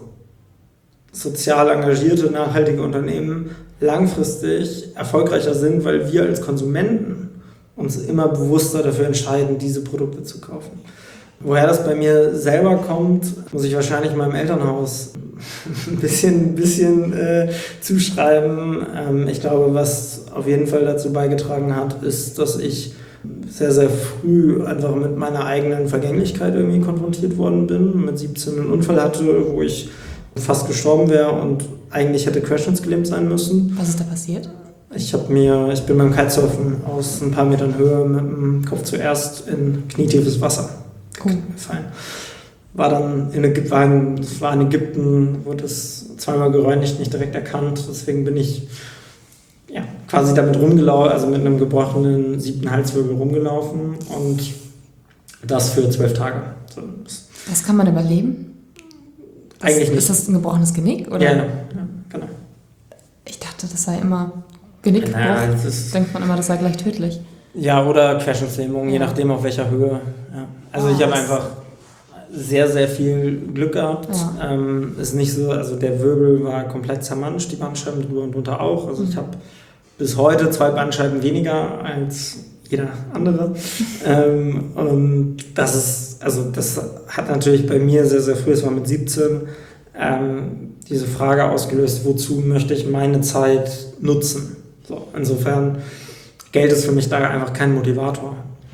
sozial engagierte, nachhaltige Unternehmen langfristig erfolgreicher sind, weil wir als Konsumenten uns immer bewusster dafür entscheiden, diese Produkte zu kaufen. Woher das bei mir selber kommt, muss ich wahrscheinlich meinem Elternhaus ein bisschen, ein bisschen äh, zuschreiben. Ähm, ich glaube, was auf jeden Fall dazu beigetragen hat, ist, dass ich sehr, sehr früh einfach mit meiner eigenen Vergänglichkeit irgendwie konfrontiert worden bin. Mit siebzehn einen Unfall hatte, wo ich fast gestorben wäre und eigentlich hätte querschnittsgelähmt sein müssen. Was ist da passiert? Ich habe mir, ich bin beim Kitesurfen aus ein paar Metern Höhe mit dem Kopf zuerst in knietiefes Wasser cool. gefallen. War dann in Ägypten, war in, das war in Ägypten, wurde das zweimal gereinigt, nicht direkt erkannt. Deswegen bin ich ja, quasi damit rumgelaufen, also mit einem gebrochenen siebten Halswirbel rumgelaufen und das für zwölf Tage. So, das, das kann man überleben? Das, eigentlich nicht. Ist das ein gebrochenes Genick? Oder? Ja, ja, genau. Ich dachte, das sei immer Genickbruch. Naja, das denkt man immer, das sei gleich tödlich. Ja, oder Querschnittslähmung, ja. Je nachdem auf welcher Höhe. Ja. Also oh, ich habe einfach sehr, sehr viel Glück gehabt. Ja. Ähm, ist nicht so, also der Wirbel war komplett zermanscht, die Bandscheiben drüber und drunter auch. Also mhm. ich habe bis heute zwei Bandscheiben weniger als jeder andere. ähm, und das ist, also das hat natürlich bei mir sehr, sehr früh, es war mit siebzehn, ähm, diese Frage ausgelöst, wozu möchte ich meine Zeit nutzen? So, insofern, Geld ist für mich da einfach kein Motivator.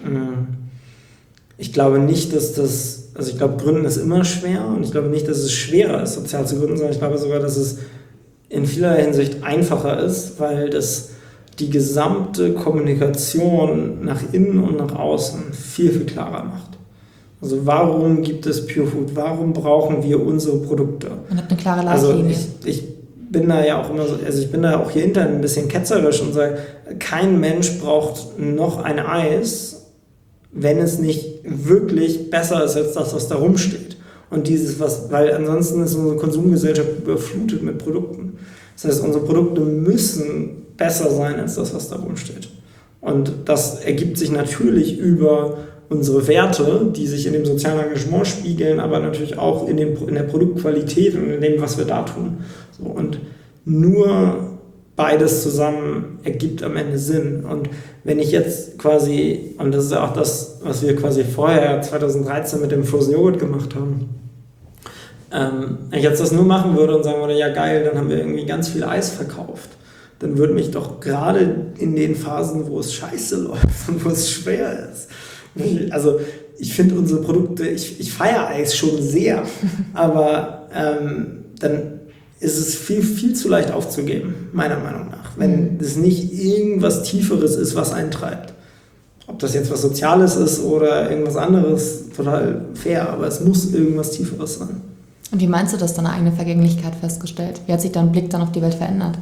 Ich glaube nicht, dass das, also ich glaube, Gründen ist immer schwer und ich glaube nicht, dass es schwerer ist, sozial zu gründen, sondern ich glaube sogar, dass es in vieler Hinsicht einfacher ist, weil das die gesamte Kommunikation nach innen und nach außen viel, viel klarer macht. Also warum gibt es Pure Food? Warum brauchen wir unsere Produkte? Man hat eine klare Leitlinie. Also ich, ich bin da ja auch immer so, also ich bin da auch hier intern ein bisschen ketzerisch und sage, kein Mensch braucht noch ein Eis, wenn es nicht wirklich besser ist als das, was da rumsteht. Und dieses, was, weil ansonsten ist unsere Konsumgesellschaft überflutet mit Produkten. Das heißt, unsere Produkte müssen besser sein als das, was da rumsteht. Und das ergibt sich natürlich über unsere Werte, die sich in dem sozialen Engagement spiegeln, aber natürlich auch in, den, in der Produktqualität und in dem, was wir da tun. So, und nur beides zusammen ergibt am Ende Sinn. Und wenn ich jetzt quasi, und das ist ja auch das, was wir quasi vorher zwanzig dreizehn mit dem Frozen Joghurt gemacht haben, ähm, wenn ich jetzt das nur machen würde und sagen würde, ja geil, dann haben wir irgendwie ganz viel Eis verkauft, dann würde mich doch gerade in den Phasen, wo es scheiße läuft und wo es schwer ist, Also ich finde unsere Produkte, ich, ich feiere Eis schon sehr, aber ähm, dann ist es viel, viel zu leicht aufzugeben, meiner Meinung nach, wenn es nicht irgendwas Tieferes ist, was einen treibt. Ob das jetzt was Soziales ist oder irgendwas anderes, total fair, aber es muss irgendwas Tieferes sein. Und wie meinst du das, deine eigene Vergänglichkeit festgestellt? Wie hat sich dein Blick dann auf die Welt verändert?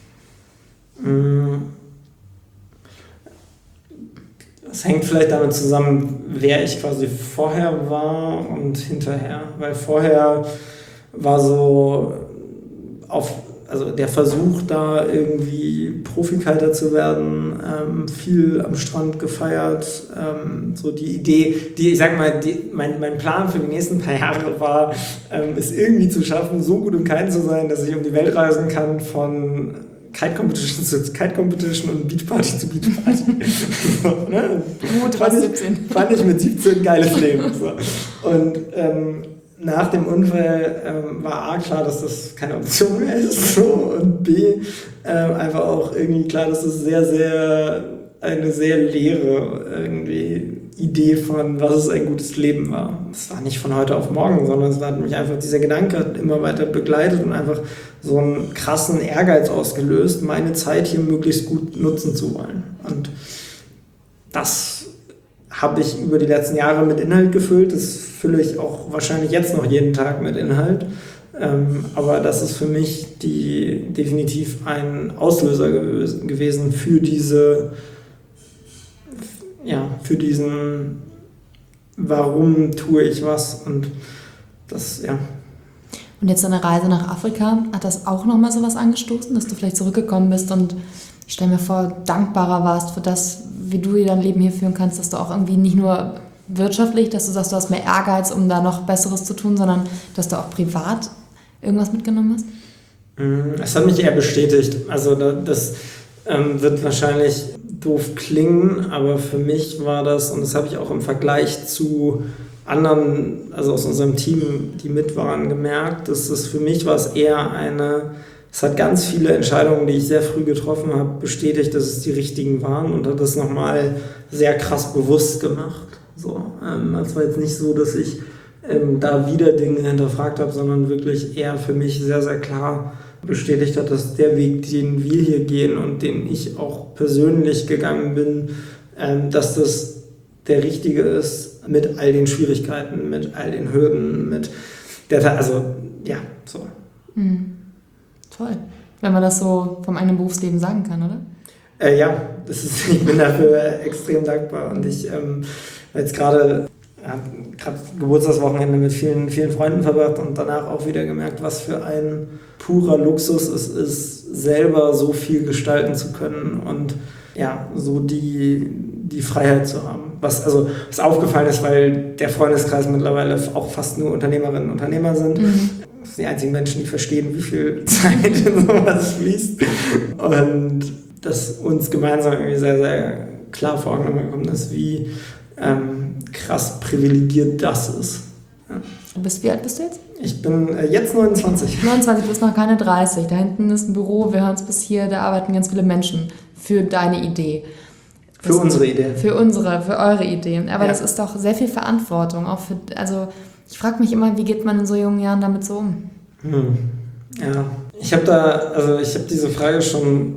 Das hängt vielleicht damit zusammen, wer ich quasi vorher war und hinterher. Weil vorher war so auf, also der Versuch, da irgendwie Profikiter zu werden, ähm, viel am Strand gefeiert. Ähm, so die Idee, die, ich sag mal, die, mein, mein Plan für die nächsten paar Jahre war, ähm, es irgendwie zu schaffen, so gut im Kiten zu sein, dass ich um die Welt reisen kann von Kite Competition zu Kite Competition und Beach Party zu Beach Party. So, ne? Gut, fand, ich, siebzehn. fand ich mit siebzehn ein geiles Leben. So. Und ähm, nach dem Unfall ähm, war A klar, dass das keine Option mehr ist, so, und B ähm, einfach auch irgendwie klar, dass das sehr, sehr eine sehr leere irgendwie Idee von, was es ein gutes Leben war. Es war nicht von heute auf morgen, sondern es hat mich einfach, dieser Gedanke hat immer weiter begleitet und einfach so einen krassen Ehrgeiz ausgelöst, meine Zeit hier möglichst gut nutzen zu wollen. Und das habe ich über die letzten Jahre mit Inhalt gefüllt. Das fülle ich auch wahrscheinlich jetzt noch jeden Tag mit Inhalt. Ähm, aber das ist für mich die, definitiv ein Auslöser gewesen, gewesen für diese, ja, für diesen, warum tue ich was, und das, ja. Und jetzt deine Reise nach Afrika, hat das auch nochmal sowas angestoßen, dass du vielleicht zurückgekommen bist und ich stelle mir vor, dankbarer warst für das, wie du dein Leben hier führen kannst, dass du auch irgendwie nicht nur wirtschaftlich, dass du sagst, du hast mehr Ehrgeiz, um da noch Besseres zu tun, sondern dass du auch privat irgendwas mitgenommen hast? Es hat mich eher bestätigt. Also das ähm, wird wahrscheinlich doof klingen, aber für mich war das, und das habe ich auch im Vergleich zu anderen, also aus unserem Team, die mit waren, gemerkt, dass es für mich war es eher eine, es hat ganz viele Entscheidungen, die ich sehr früh getroffen habe, bestätigt, dass es die richtigen waren, und hat das nochmal sehr krass bewusst gemacht. So, ähm, es war jetzt nicht so, dass ich ähm, da wieder Dinge hinterfragt habe, sondern wirklich eher für mich sehr, sehr klar bestätigt hat, dass der Weg, den wir hier gehen und den ich auch persönlich gegangen bin, ähm, dass das der richtige ist, mit all den Schwierigkeiten, mit all den Hürden, mit der, also ja, so. Mhm. Toll, wenn man das so vom eigenen Berufsleben sagen kann, oder? Äh, ja, das ist, ich bin dafür extrem dankbar, und ich ähm, jetzt gerade ja, gerade Geburtstagswochenende mit vielen, vielen Freunden verbracht und danach auch wieder gemerkt, was für ein purer Luxus es ist, selber so viel gestalten zu können und ja, so die, die Freiheit zu haben. Was also was aufgefallen ist, weil der Freundeskreis mittlerweile auch fast nur Unternehmerinnen und Unternehmer sind. Mhm. Das sind die einzigen Menschen, die verstehen, wie viel Zeit in sowas fließt. Und dass uns gemeinsam irgendwie sehr, sehr klar vor Augen gekommen ist, wie ähm, krass privilegiert das ist. Ja. Du bist, wie alt bist du jetzt? Ich bin äh, jetzt neunundzwanzig. neunundzwanzig, du bist noch keine dreißig. Da hinten ist ein Büro, wir hören es bis hier, da arbeiten ganz viele Menschen für deine Idee. Für das unsere Idee. Für unsere, für eure Ideen. Aber ja, das ist doch sehr viel Verantwortung. Auch für, also ich frage mich immer, wie geht man in so jungen Jahren damit so um? Hm. Ja, ich habe da, also ich habe diese Frage schon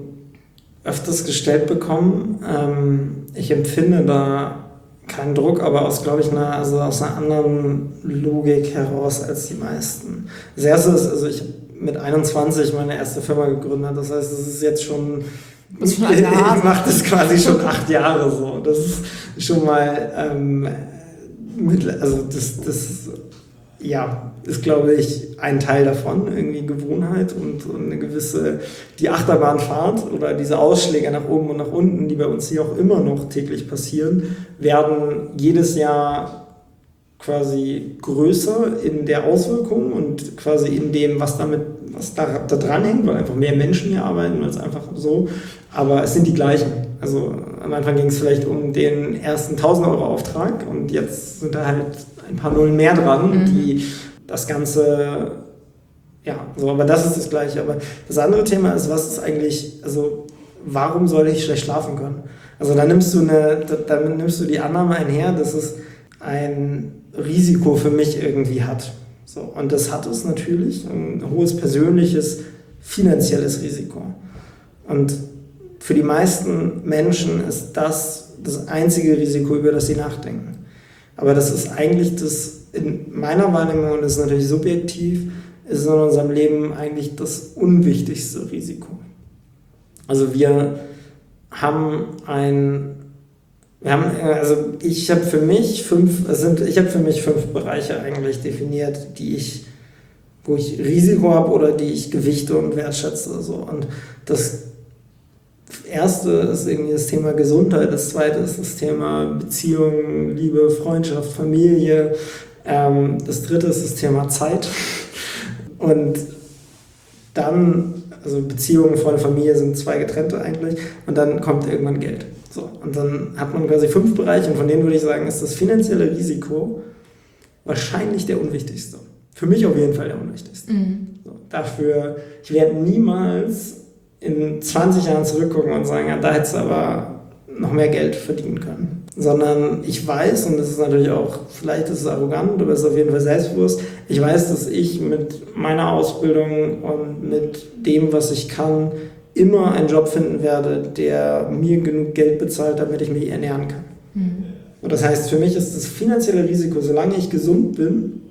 öfters gestellt bekommen. Ähm, ich empfinde da keinen Druck, aber aus, glaube ich, einer, also aus einer anderen Logik heraus als die meisten. Das erste ist, also ich habe mit einundzwanzig meine erste Firma gegründet. Das heißt, es ist jetzt schon, das schon ich, ich mache das quasi schon acht Jahre so. Das ist schon mal, ähm, mit, also das, das ja, ist, glaube ich, ein Teil davon, irgendwie Gewohnheit und, und eine gewisse, die Achterbahnfahrt oder diese Ausschläge nach oben und nach unten, die bei uns hier auch immer noch täglich passieren, werden jedes Jahr quasi größer in der Auswirkung und quasi in dem, was damit, was da, da dran hängt, weil einfach mehr Menschen hier arbeiten, weil es einfach so, aber es sind die gleichen. Also am Anfang ging es vielleicht um den ersten tausend Euro Auftrag und jetzt sind da halt ein paar Nullen mehr dran, mhm. die das Ganze, ja, so, aber das ist das Gleiche. Aber das andere Thema ist, was ist eigentlich, also warum soll ich schlecht schlafen können? Also da nimmst du eine, da, damit nimmst du die Annahme einher, dass es ein Risiko für mich irgendwie hat. So, und das hat es natürlich, ein hohes persönliches, finanzielles Risiko. Und für die meisten Menschen ist das das einzige Risiko, über das sie nachdenken. Aber das ist eigentlich das, in meiner Wahrnehmung, und das ist natürlich subjektiv, ist in unserem Leben eigentlich das unwichtigste Risiko. Also wir haben ein, wir haben, also ich habe für mich fünf, es sind, ich habe für mich fünf Bereiche eigentlich definiert, die ich, wo ich Risiko habe oder die ich gewichte und wertschätze. So. Und das erste ist irgendwie das Thema Gesundheit, das zweite ist das Thema Beziehung, Liebe, Freundschaft, Familie, ähm, das dritte ist das Thema Zeit und dann, also Beziehungen, Freunde, Familie sind zwei getrennte eigentlich und dann kommt irgendwann Geld. So, und dann hat man quasi fünf Bereiche und von denen würde ich sagen, ist das finanzielle Risiko wahrscheinlich der unwichtigste. Für mich auf jeden Fall der unwichtigste. Mhm. So, dafür, ich werde niemals in zwanzig Jahren zurückgucken und sagen, ja, da hättest du aber noch mehr Geld verdienen können. Sondern ich weiß, und das ist natürlich auch, vielleicht ist es arrogant, aber es ist auf jeden Fall selbstbewusst, ich weiß, dass ich mit meiner Ausbildung und mit dem, was ich kann, immer einen Job finden werde, der mir genug Geld bezahlt, damit ich mich ernähren kann. Mhm. Und das heißt, für mich ist das finanzielle Risiko, solange ich gesund bin,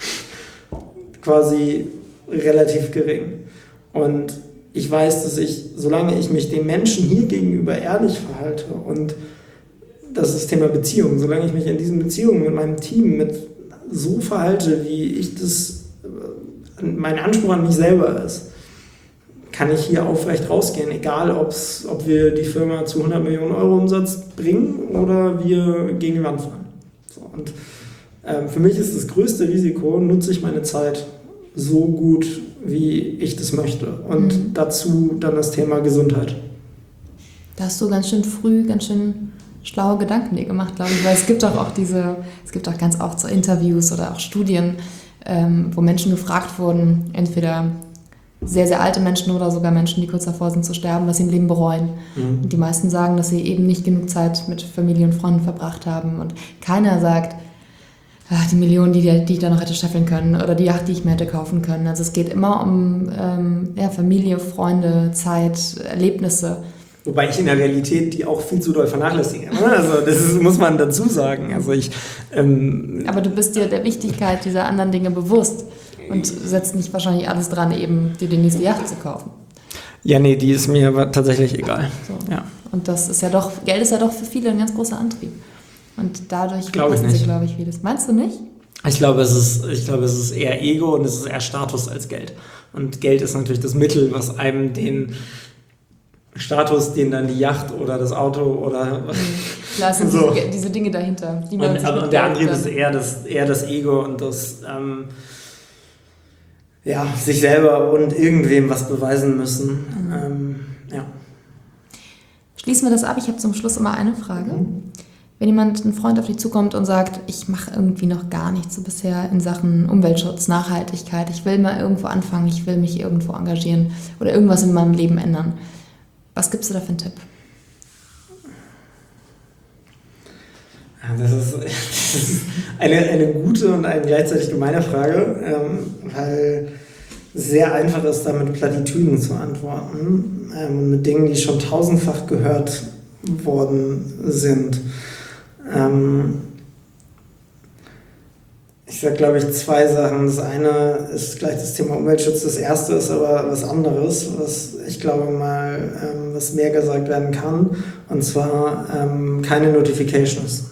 quasi relativ gering. Und ich weiß, dass ich, solange ich mich den Menschen hier gegenüber ehrlich verhalte und das ist das Thema Beziehung, solange ich mich in diesen Beziehungen mit meinem Team mit so verhalte, wie ich das, mein Anspruch an mich selber ist, kann ich hier aufrecht rausgehen, egal ob's, ob wir die Firma zu hundert Millionen Euro Umsatz bringen oder wir gegen die Wand fahren. So, und ähm, für mich ist das größte Risiko, nutze ich meine Zeit so gut, wie ich das möchte. Und mhm. dazu dann das Thema Gesundheit. Da hast du ganz schön früh, ganz schön schlaue Gedanken dir gemacht, glaube ich, weil es gibt auch, auch diese, es gibt auch ganz oft so Interviews oder auch Studien, ähm, wo Menschen gefragt wurden, entweder sehr, sehr alte Menschen oder sogar Menschen, die kurz davor sind zu sterben, was sie im Leben bereuen. Mhm. Und die meisten sagen, dass sie eben nicht genug Zeit mit Familie und Freunden verbracht haben. Und keiner sagt, ach, die Millionen, die, die ich da noch hätte scheffeln können oder die Yacht, die ich mir hätte kaufen können. Also es geht immer um ähm, ja, Familie, Freunde, Zeit, Erlebnisse. Wobei ich in der Realität die auch viel zu doll vernachlässige. Also das ist, muss man dazu sagen. Also ich, ähm, Aber du bist dir der Wichtigkeit dieser anderen Dinge bewusst und setzt nicht wahrscheinlich alles dran, eben dir die nächste Yacht zu kaufen. Ja, nee, die ist mir aber tatsächlich egal. So. Ja. Und das ist ja doch, Geld ist ja doch für viele ein ganz großer Antrieb. Und dadurch verpassen sie, glaube ich, vieles. Meinst du nicht? Ich glaube, es ist, ich glaube, es ist eher Ego und es ist eher Status als Geld. Und Geld ist natürlich das Mittel, was einem den Status, den dann die Yacht oder das Auto oder... Klar, es sind so. diese, diese Dinge dahinter. Die man und, aber der Antrieb ist eher das, eher das Ego und das... Ähm, ja, sich selber und irgendwem was beweisen müssen. Mhm. Ähm, ja. Schließen wir das ab. Ich habe zum Schluss immer eine Frage. Mhm. Wenn jemand, ein Freund auf dich zukommt und sagt, ich mache irgendwie noch gar nichts so bisher in Sachen Umweltschutz, Nachhaltigkeit, ich will mal irgendwo anfangen, ich will mich irgendwo engagieren oder irgendwas in meinem Leben ändern. Was gibst du da für einen Tipp? Das ist, das ist eine, eine gute und eine gleichzeitig gemeine Frage, ähm, weil es sehr einfach ist, da mit Plattitüden zu antworten, ähm, mit Dingen, die schon tausendfach gehört worden sind. Ähm, ich sage, glaube ich, zwei Sachen. Das eine ist gleich das Thema Umweltschutz, das erste ist aber was anderes, was ich glaube mal, ähm, was mehr gesagt werden kann, und zwar ähm, keine Notifications.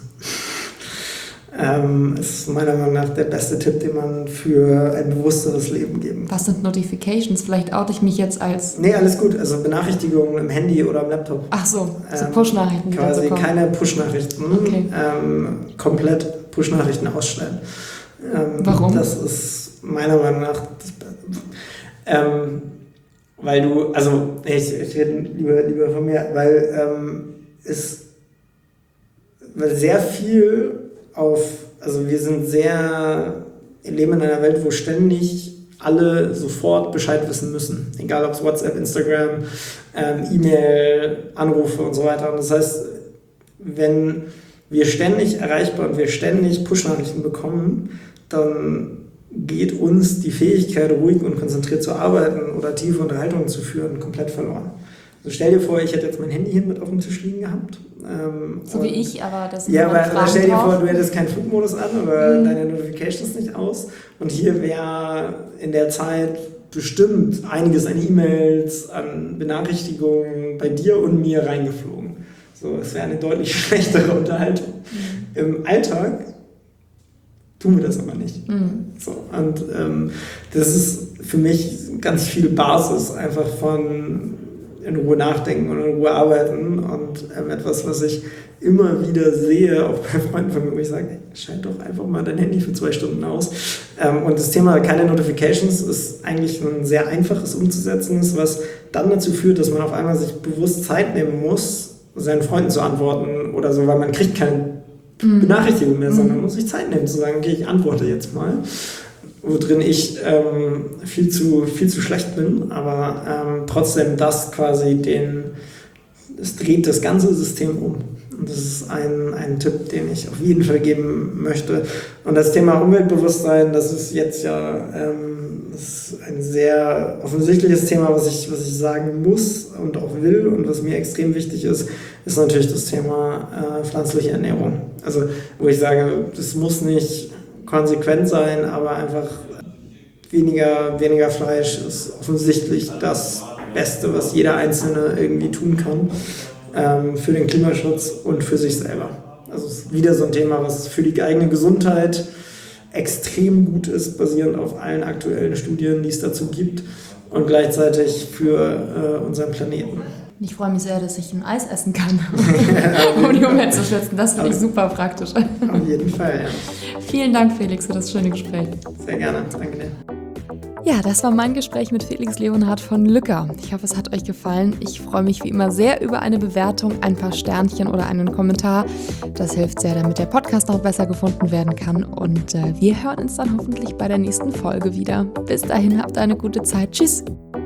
Ähm, ist meiner Meinung nach der beste Tipp, den man für ein bewussteres Leben geben kann. Was sind Notifications? Vielleicht oute ich mich jetzt als... Nee, alles gut. Also Benachrichtigungen im Handy oder am Laptop. Ach so, so Push-Nachrichten. Ähm, quasi so keine Push-Nachrichten. Okay. Ähm, komplett Push-Nachrichten ausstellen. Ähm, Warum? Das ist meiner Meinung nach... Das, ähm, weil du... Also, ich, ich rede lieber, lieber von mir, weil ähm, es... Weil sehr viel... auf, also wir sind sehr, wir leben in einer Welt, wo ständig alle sofort Bescheid wissen müssen. Egal ob es WhatsApp, Instagram, ähm, E-Mail, Anrufe und so weiter. Und das heißt, wenn wir ständig erreichbar und wir ständig Push-Nachrichten bekommen, dann geht uns die Fähigkeit, ruhig und konzentriert zu arbeiten oder tiefe Unterhaltungen zu führen, komplett verloren. Also stell dir vor, ich hätte jetzt mein Handy hier mit auf dem Tisch liegen gehabt. Ähm, so wie ich, aber das Ja, aber Fragen stell dir drauf. vor, du hättest keinen Flugmodus an oder Mhm. deine Notifications nicht aus. Und hier wäre in der Zeit bestimmt einiges an E-Mails, an Benachrichtigungen bei dir und mir reingeflogen. So, es wäre eine deutlich schlechtere Unterhaltung. Mhm. Im Alltag tun wir das aber nicht. Mhm. So, und ähm, das ist für mich ganz viel Basis einfach von in Ruhe nachdenken und in Ruhe arbeiten und ähm, etwas, was ich immer wieder sehe, auch bei Freunden von mir, wo ich sage, ey, schalt doch einfach mal dein Handy für zwei Stunden aus. Ähm, und das Thema keine Notifications ist eigentlich ein sehr einfaches umzusetzendes, was dann dazu führt, dass man auf einmal sich bewusst Zeit nehmen muss, seinen Freunden zu antworten oder so, weil man kriegt keine mhm. Benachrichtigung mehr, sondern man muss sich Zeit nehmen zu sagen, okay, ich antworte jetzt mal. Worin ich ähm, viel, zu, viel zu schlecht bin, aber ähm, trotzdem das quasi den, es dreht das ganze System um. Und das ist ein, ein Tipp, den ich auf jeden Fall geben möchte. Und das Thema Umweltbewusstsein, das ist jetzt ja ähm, das ist ein sehr offensichtliches Thema, was ich, was ich sagen muss und auch will und was mir extrem wichtig ist, ist natürlich das Thema äh, pflanzliche Ernährung. Also wo ich sage, das muss nicht konsequent sein, aber einfach weniger, weniger Fleisch ist offensichtlich das Beste, was jeder Einzelne irgendwie tun kann ähm, für den Klimaschutz und für sich selber. Also es ist wieder so ein Thema, was für die eigene Gesundheit extrem gut ist, basierend auf allen aktuellen Studien, die es dazu gibt und gleichzeitig für äh, unseren Planeten. Ich freue mich sehr, dass ich ein Eis essen kann, um die Umwelt zu schützen. Das finde ich super praktisch. Auf jeden Fall, ja. Vielen Dank, Felix, für das schöne Gespräch. Sehr gerne, danke dir. Ja, das war mein Gespräch mit Felix Leonhard von Lücker. Ich hoffe, es hat euch gefallen. Ich freue mich wie immer sehr über eine Bewertung, ein paar Sternchen oder einen Kommentar. Das hilft sehr, damit der Podcast noch besser gefunden werden kann. Und äh, wir hören uns dann hoffentlich bei der nächsten Folge wieder. Bis dahin, habt eine gute Zeit. Tschüss!